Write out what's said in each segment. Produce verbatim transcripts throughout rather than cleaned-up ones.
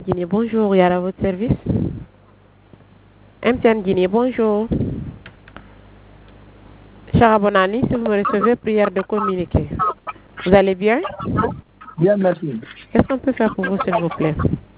Guinée, bonjour, Yara, votre service. M T N Guinée, bonjour. Chara Bonani, si vous me recevez, prière de communiquer. Vous allez bien? Bien, merci. Qu'est-ce qu'on peut faire pour vous, s'il vous plaît?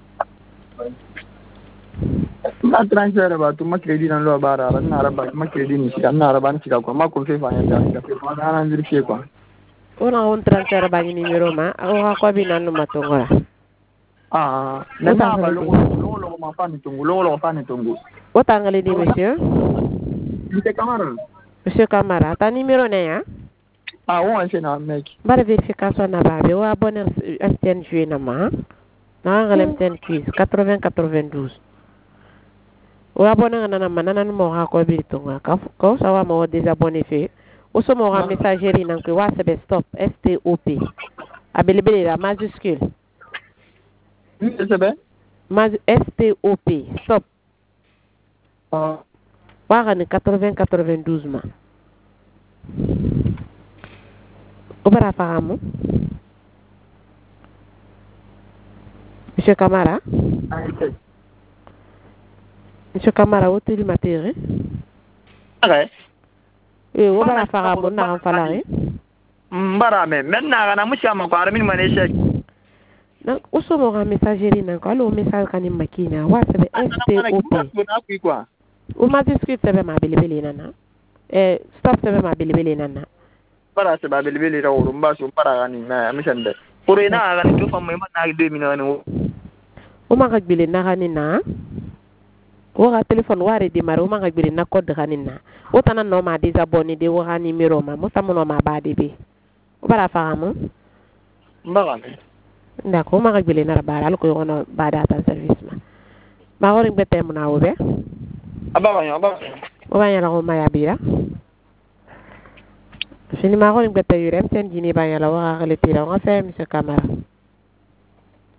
Ma transfert ba tu ma crédit dans le bar ara na araba ma crédit ni sika na araba ni sika quoi ma ko fe fa yanda ka fe fa na vérifier quoi. On a un transfert ba numéro ma o ko bi nanu matongola. Ah, na na ba lo lo lo ma fa ni tungu lo lo fa ni tungu. O tangale di monsieur? Monsieur Camara. Monsieur Camara, ta numéro ne ya? Ah, on c'est na mec. Ba vérification na ba be o abonné M T N jouer na ma. Na ngale M T N quiz quatre-vingts quatre-vingt-douze. O abonné na na manana mo ha ko bi tonga ka ko sa wa mo désabonné fait. O so mo ha messagerie nan ko wa sebe stop S T O P. Abelebele la majuscule. C'est ça ben? S T O P stop. Ah. Wa ni quatre-vingts quatre-vingt-douze ma. O bara faamu. Monsieur Camara? Monsieur Camara, où est-il matin? Ouais. Eh, où va la faire à mon en falare? Mbara me, maintenant na mushi ama kwa armin manesha. Donc, où sont vos messageries nanko? Allo message kani makina. Wa sebe S T O P. Ou ma discute sebe ma bilibili nana. Eh, stop sebe ma bilibili nana. Para sebe bilibili ra uru mbaso para gani na mishande. Pure na gani tu famu na deux minutes. O ma kagbili na gani na. O ga téléphone ware di mara o ma kagbili na code gani na. O tana no ma désabonné de o ga numéro ma. Mo samu no ma ba de be. O bara faamu. Mbara me. D'accord, ma kagbili na bara al ko yono ba data service ma. Ma wori bete mo na obe. Aba ya aba. O ba yala ko ma ya bira. Fini ma wori bete yure M T N Guinée ba yala wa ga le tira. On va faire monsieur Camara.